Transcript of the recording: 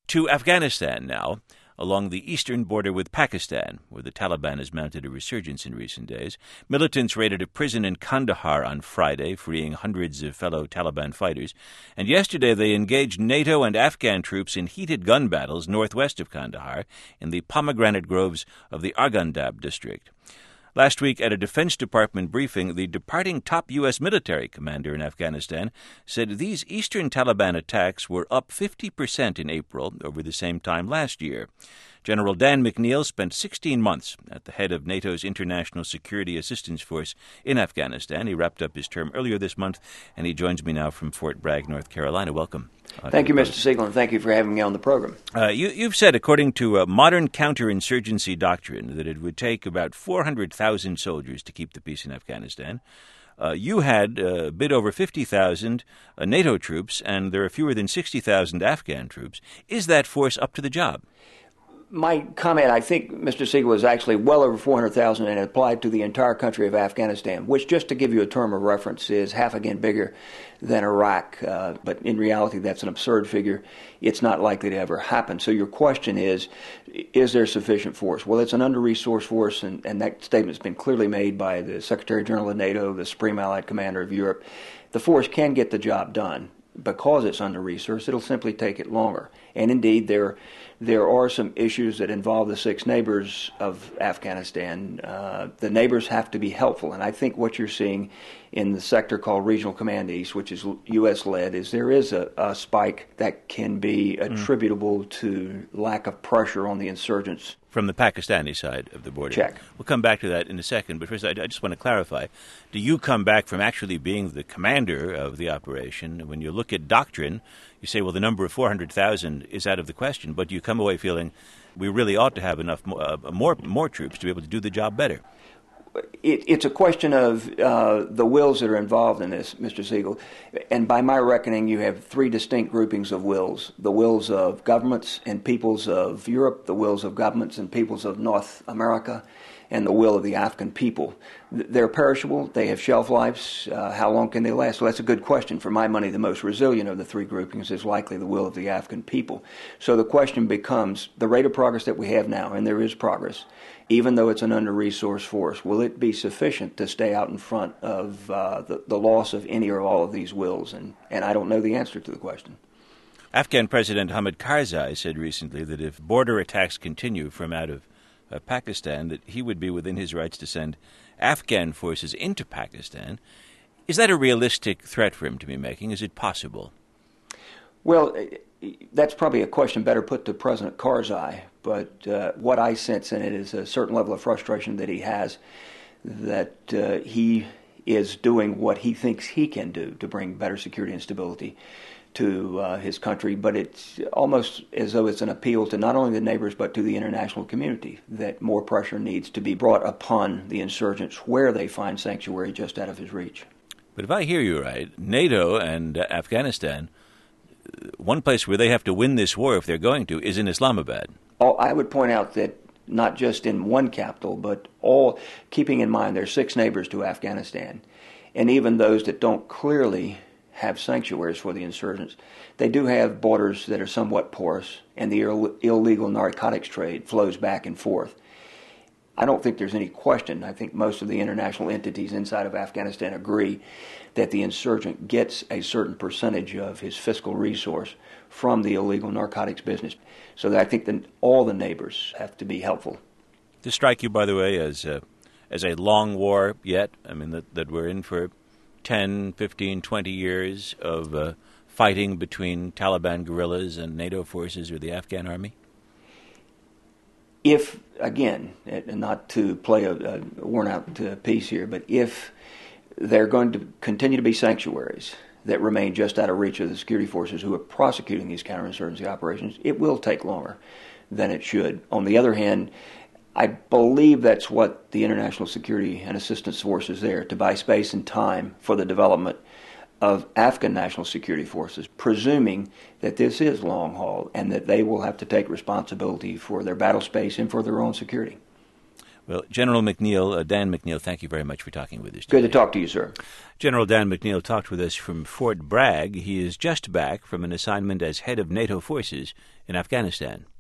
To Afghanistan now, along the eastern border with Pakistan, where the Taliban has mounted a resurgence in recent days. Militants raided a prison in Kandahar on Friday, freeing hundreds of fellow Taliban fighters. And yesterday they engaged NATO and Afghan troops in heated gun battles northwest of Kandahar in the pomegranate groves of the Arghandab district. Last week, at a Defense Department briefing, the departing top U.S. military commander in Afghanistan said these eastern Taliban attacks were up 50% in April over the same time last year. General Dan McNeil spent 16 months at the head of NATO's International Security Assistance Force in Afghanistan. He wrapped up his term earlier this month, and he joins me now from Fort Bragg, North Carolina. Welcome. Thank you, Mr. Siegel, and thank you for having me on the program. You've said, according to modern counterinsurgency doctrine, that it would take about 400,000 soldiers to keep the peace in Afghanistan. You had a bit over 50,000 NATO troops, and there are fewer than 60,000 Afghan troops. Is that force up to the job? My comment, I think, Mr. Siegel, is actually well over 400,000 and it applied to the entire country of Afghanistan, which, just to give you a term of reference, is half again bigger than Iraq. But in reality, that's an absurd figure. It's not likely to ever happen. So your question is there sufficient force? Well, it's an under-resourced force, and that statement's been clearly made by the Secretary-General of NATO, the Supreme Allied Commander of Europe. The force can get the job done. Because it's under-resourced, it'll simply take it longer. And indeed, there are some issues that involve the six neighbors of Afghanistan. The neighbors have to be helpful, and I think what you're seeing in the sector called Regional Command East, which is U.S.-led, is there is a spike that can be attributable to lack of pressure on the insurgents. From the Pakistani side of the border. Check. We'll come back to that in a second, but first I just want to clarify. Do you come back from actually being the commander of the operation? When you look at doctrine, you say, well, the number of 400,000 is out of the question, but you come away feeling we really ought to have enough more troops to be able to do the job better. It's a question of the wills that are involved in this, Mr. Siegel. And by my reckoning, you have three distinct groupings of wills. The wills of governments and peoples of Europe, the wills of governments and peoples of North America, and the will of the Afghan people. They're perishable. They have shelf lives. How long can they last? Well, that's a good question. For my money, the most resilient of the three groupings is likely the will of the Afghan people. So the question becomes the rate of progress that we have now, and there is progress, even though it's an under-resourced force, will it be sufficient to stay out in front of the loss of any or all of these wills? And I don't know the answer to the question. Afghan President Hamid Karzai said recently that if border attacks continue from out of Pakistan, that he would be within his rights to send Afghan forces into Pakistan. Is that a realistic threat for him to be making? Is it possible? Well, that's probably a question better put to President Karzai, but what I sense in it is a certain level of frustration that he has, that he is doing what he thinks he can do to bring better security and stability to his country, but it's almost as though it's an appeal to not only the neighbors but to the international community that more pressure needs to be brought upon the insurgents where they find sanctuary just out of his reach. But if I hear you right, NATO and Afghanistan, one place where they have to win this war if they're going to is in Islamabad. I would point out that not just in one capital, but all, keeping in mind there are six neighbors to Afghanistan, and even those that don't clearly have sanctuaries for the insurgents, they do have borders that are somewhat porous, and the illegal narcotics trade flows back and forth. I don't think there's any question. I think most of the international entities inside of Afghanistan agree that the insurgent gets a certain percentage of his fiscal resource from the illegal narcotics business. So I think that all the neighbors have to be helpful. Does strike you, by the way, as a long war yet? I mean, that we're in for 10, 15, 20 years of fighting between Taliban guerrillas and NATO forces or the Afghan army? If, again, and not to play a worn-out piece here, but if there are going to continue to be sanctuaries that remain just out of reach of the security forces who are prosecuting these counterinsurgency operations, it will take longer than it should. On the other hand, I believe that's what the International Security and Assistance Force is there, to buy space and time for the development of Afghan national security forces, presuming that this is long haul and that they will have to take responsibility for their battle space and for their own security. Well, General McNeil, Dan McNeil, thank you very much for talking with us today. Good to talk to you, sir. General Dan McNeil talked with us from Fort Bragg. He is just back from an assignment as head of NATO forces in Afghanistan.